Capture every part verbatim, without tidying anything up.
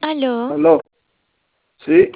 Aló, Aló, sí,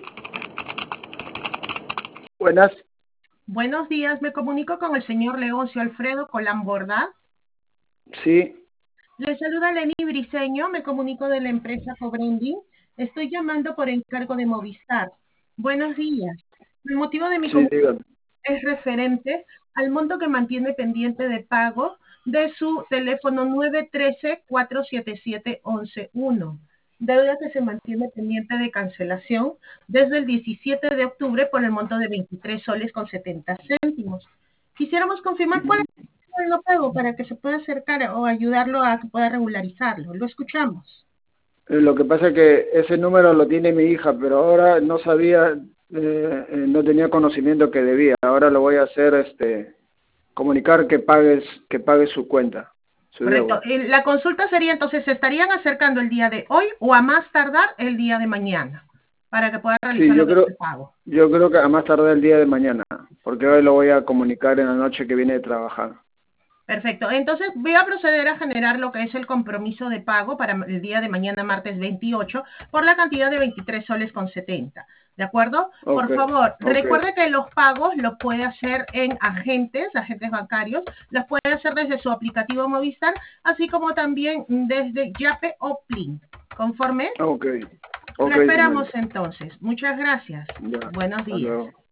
buenas, Buenos días, me comunico con el señor Leoncio Alfredo Colán Borda. sí, Le saluda Leni Briceño, me comunico de la empresa Cobrending. Estoy llamando por encargo de Movistar. Buenos días. El motivo de mi sí, comunicación dígame. es referente al monto que mantiene pendiente de pago de su teléfono nueve uno tres, cuatro siete siete, once uno. Deuda que se mantiene pendiente de cancelación desde el diecisiete de octubre por el monto de veintitrés soles con setenta céntimos. Quisiéramos confirmar cuál es el no pago para que se pueda acercar o ayudarlo a que pueda regularizarlo. Lo escuchamos. Eh, Lo que pasa es que ese número lo tiene mi hija, pero ahora no sabía, eh, eh, no tenía conocimiento que debía. Ahora lo voy a hacer, este, comunicar que pagues, que pague su cuenta, su Correcto. deuda. Eh, La consulta sería entonces, ¿se estarían acercando el día de hoy o a más tardar el día de mañana para que pueda Sí, realizar lo yo que es creo, el pago? yo creo que a más tardar el día de mañana, porque hoy lo voy a comunicar en la noche que viene de trabajar. Perfecto. Entonces voy a proceder a generar lo que es el compromiso de pago para el día de mañana, martes veintiocho, por la cantidad de veintitrés soles con setenta. ¿De acuerdo? Por Ok, favor, ok, recuerde que los pagos los puede hacer en agentes, agentes bancarios, los puede hacer desde su aplicativo Movistar, así como también desde Yape o Plin. ¿Conforme? ok, Lo ok, esperamos señorita. entonces. Muchas gracias. Ya, Buenos hasta días. luego.